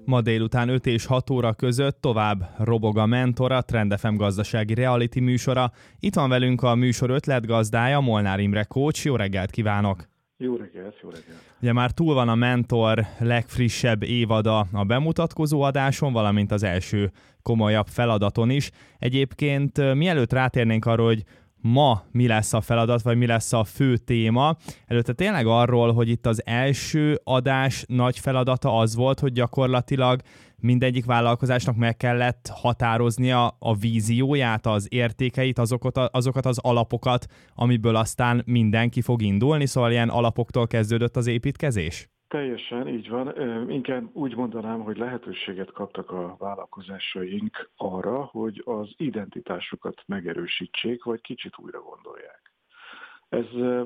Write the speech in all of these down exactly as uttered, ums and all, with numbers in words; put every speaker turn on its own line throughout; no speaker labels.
Ma délután öt és hat óra között tovább robog a Mentor, a Trend ef em gazdasági reality műsora. Itt van velünk a műsor ötletgazdája, Molnár Imre coach. Jó reggelt kívánok!
Jó reggelt, jó reggelt!
Ugye már túl van a Mentor legfrissebb évada a bemutatkozó adáson, valamint az első komolyabb feladaton is. Egyébként mielőtt rátérnénk arra, hogy ma mi lesz a feladat, vagy mi lesz a fő téma, előtte tényleg arról, hogy itt az első adás nagy feladata az volt, hogy gyakorlatilag mindegyik vállalkozásnak meg kellett határoznia a vízióját, az értékeit, azokat, azokat az alapokat, amiből aztán mindenki fog indulni, szóval ilyen alapoktól kezdődött az építkezés?
Teljesen így van. Inkább úgy mondanám, hogy lehetőséget kaptak a vállalkozásaink arra, hogy az identitásukat megerősítsék, vagy kicsit újra gondolják. Ez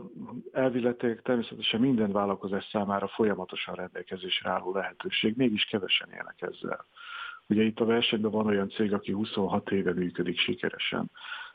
elvileg természetesen minden vállalkozás számára folyamatosan rendelkezésre álló lehetőség, mégis kevesen élnek ezzel. Ugye itt a versenyben van olyan cég, aki huszonhat éve működik sikeresen.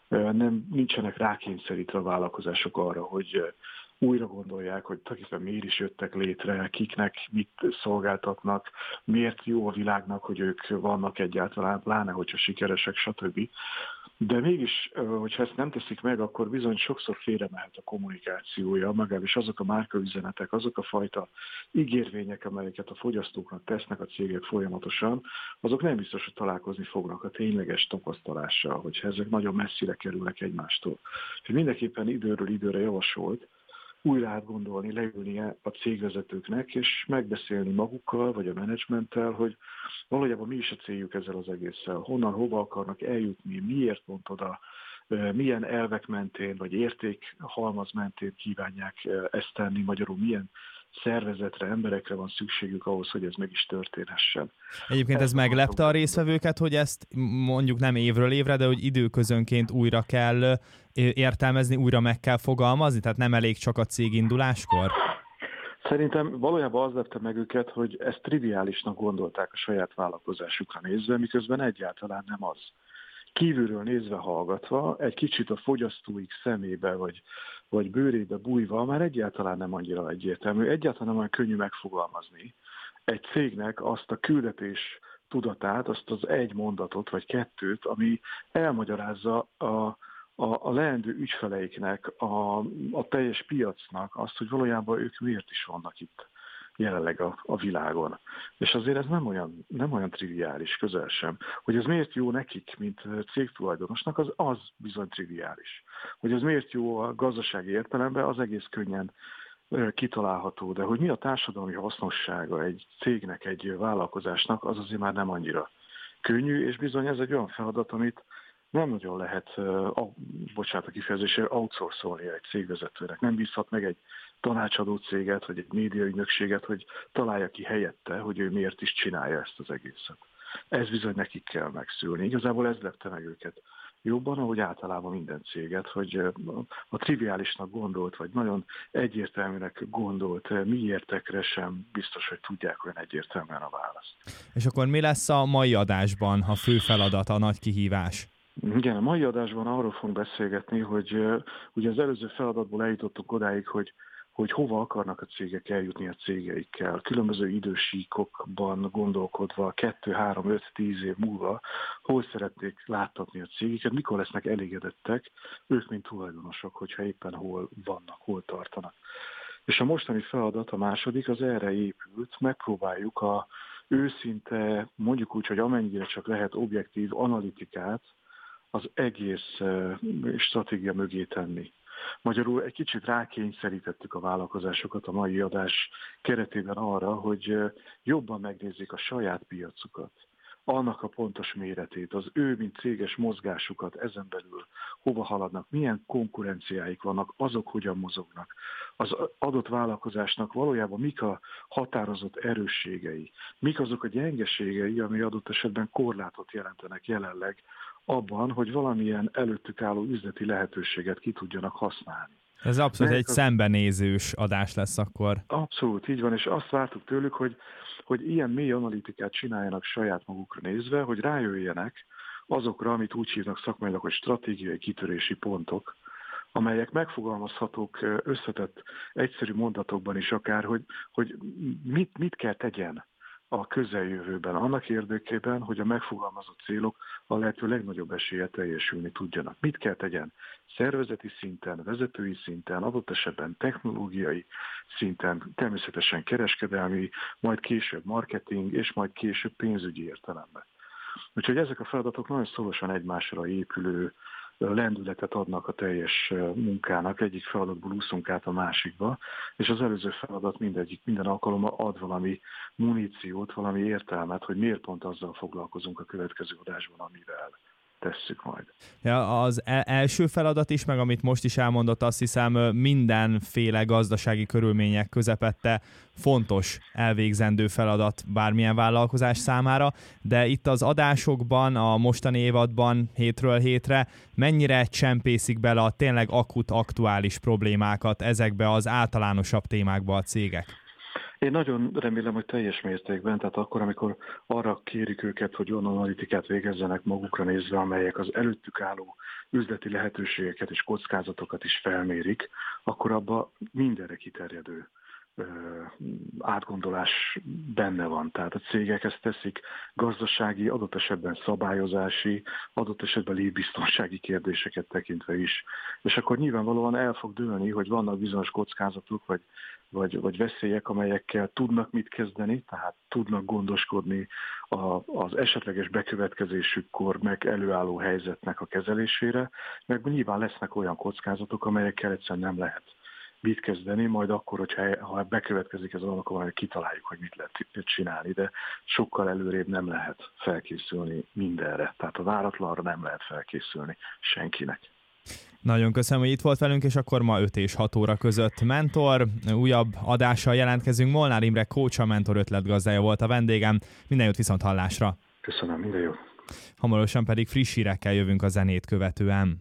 Nem, nincsenek rákényszerítve a vállalkozások arra, hogy újra gondolják, hogy tulajdonképpen miért is jöttek létre, kiknek mit szolgáltatnak, miért jó a világnak, hogy ők vannak egyáltalán, pláne, hogyha sikeresek, stb. De mégis, hogyha ezt nem teszik meg, akkor bizony sokszor félremehet a kommunikációja, magábbis azok a márkaüzenetek, azok a fajta ígérvények, amelyeket a fogyasztóknak tesznek a cégek folyamatosan, azok nem biztos, hogy találkozni fognak a tényleges tapasztalással, hogyha ezek nagyon messzire kerülnek egymástól. És mindenképpen időről időre javasolt újra átgondolni, leülnie a cégvezetőknek, és megbeszélni magukkal, vagy a menedzsmenttel, hogy valójában mi is a céljuk ezzel az egésszel, honnan, hova akarnak eljutni, miért pont oda, milyen elvek mentén, vagy értékhalmaz mentén kívánják ezt tenni, magyarul milyen szervezetre, emberekre van szükségük ahhoz, hogy ez meg is történhessen.
Egyébként ez meglepte a résztvevőket, hogy ezt mondjuk nem évről évre, de hogy időközönként újra kell értelmezni, újra meg kell fogalmazni, tehát nem elég csak a céginduláskor? Szerintem valójában az lepte meg őket, hogy ezt triviálisnak gondolták a saját vállalkozásukra nézve, miközben egyáltalán nem az. Kívülről nézve hallgatva, egy kicsit a fogyasztóik szemébe vagy, vagy bőrébe bújva már egyáltalán nem annyira egyértelmű, egyáltalán nem olyan könnyű megfogalmazni egy cégnek azt a küldetés tudatát, azt az egy mondatot vagy kettőt, ami elmagyarázza a, a, a leendő ügyfeleiknek, a, a teljes piacnak azt, hogy valójában ők miért is vannak itt jelenleg a, a világon. És azért ez nem olyan, nem olyan triviális, közel sem. Hogy ez miért jó nekik, mint cégtulajdonosnak, az, az bizony triviális. Hogy ez miért jó a gazdasági értelemben, az egész könnyen kitalálható, de hogy mi a társadalmi hasznossága egy cégnek, egy vállalkozásnak, az azért már nem annyira könnyű, és bizony ez egy olyan feladat, amit nem nagyon lehet, uh, bocsánat a kifejezésre, outsourcolni egy cégvezetőnek. Nem bízhat meg egy tanácsadó céget, vagy egy médiaügynökséget, hogy találja ki helyette, hogy ő miért is csinálja ezt az egészet. Ez bizony nekik kell megszülni. Igazából ez lepte meg őket jobban, ahogy általában minden céget, hogy a triviálisnak gondolt, vagy nagyon egyértelműnek gondolt miértekre sem biztos, hogy tudják olyan egyértelműen a választ. És akkor mi lesz a mai adásban a fő feladat, a nagy kihívás?
Igen, a mai adásban arról fogunk beszélgetni, hogy uh, ugye az előző feladatból eljutottunk odáig, hogy, hogy hova akarnak a cégek eljutni a cégeikkel. Különböző idősíkokban gondolkodva, kettő, három, öt, tíz év múlva, hol szeretnék láttatni a cégeket, mikor lesznek elégedettek, ők mint tulajdonosok, hogyha éppen hol vannak, hol tartanak. És a mostani feladat, a második, az erre épült, megpróbáljuk a őszinte, mondjuk úgy, hogy amennyire csak lehet objektív analitikát az egész stratégia mögé tenni. Magyarul egy kicsit rákényszerítettük a vállalkozásokat a mai adás keretében arra, hogy jobban megnézzék a saját piacukat, annak a pontos méretét, az ő, mint céges mozgásukat, ezen belül hova haladnak, milyen konkurenciáik vannak, azok hogyan mozognak. Az adott vállalkozásnak valójában mik a határozott erősségei, mik azok a gyengeségei, ami adott esetben korlátot jelentenek jelenleg abban, hogy valamilyen előttük álló üzleti lehetőséget ki tudjanak használni.
Ez abszolút Melyik egy az... szembenézős adás lesz akkor.
Abszolút, így van, és azt vártuk tőlük, hogy, hogy ilyen mély analitikát csináljanak saját magukra nézve, hogy rájöjjenek azokra, amit úgy hívnak szakmailag, hogy stratégiai kitörési pontok, amelyek megfogalmazhatók összetett, egyszerű mondatokban is akár, hogy, hogy mit, mit kell tegyen a közeljövőben, annak érdekében, hogy a megfogalmazott célok a lehető legnagyobb eséllyel teljesülni tudjanak. Mit kell tegyen? Szervezeti szinten, vezetői szinten, adott esetben technológiai szinten, természetesen kereskedelmi, majd később marketing, és majd később pénzügyi értelemben. Úgyhogy ezek a feladatok nagyon szorosan egymásra épülő lendületet adnak a teljes munkának, egyik feladatból úszunk át a másikba, és az előző feladat mindegyik, minden alkalommal ad valami muníciót, valami értelmet, hogy miért pont azzal foglalkozunk a következő adásban, amivel tesszük majd.
Ja, az első feladat is, meg amit most is elmondott, azt hiszem mindenféle gazdasági körülmények közepette fontos elvégzendő feladat bármilyen vállalkozás számára, de itt az adásokban, a mostani évadban hétről hétre mennyire csempészik bele a tényleg akut, aktuális problémákat ezekbe az általánosabb témákba a cégek?
Én nagyon remélem, hogy teljes mértékben, tehát akkor, amikor arra kérik őket, hogy olyan analitikát végezzenek magukra nézve, amelyek az előttük álló üzleti lehetőségeket és kockázatokat is felmérik, akkor abban mindenre kiterjedő átgondolás benne van. Tehát a cégek ezt teszik gazdasági, adott esetben szabályozási, adott esetben létbiztonsági kérdéseket tekintve is. És akkor nyilvánvalóan el fog dőlni, hogy vannak bizonyos kockázatok, vagy, vagy, vagy veszélyek, amelyekkel tudnak mit kezdeni, tehát tudnak gondoskodni a, az esetleges bekövetkezésükkor meg előálló helyzetnek a kezelésére, meg nyilván lesznek olyan kockázatok, amelyekkel egyszerűen nem lehet mit kezdeni, majd akkor, hogyha ha bekövetkezik ez annak, akkor kitaláljuk, hogy mit lehet csinálni, de sokkal előrébb nem lehet felkészülni mindenre. Tehát a váratlanra nem lehet felkészülni senkinek.
Nagyon köszönöm, hogy itt volt velünk, és akkor ma öt és hat óra között Mentor. Újabb adással jelentkezünk. Molnár Imre coach, a Mentor ötletgazdája volt a vendégem. Minden jót, viszont hallásra.
Köszönöm, minden jó.
Hamarosan pedig friss hírekkel jövünk a zenét követően.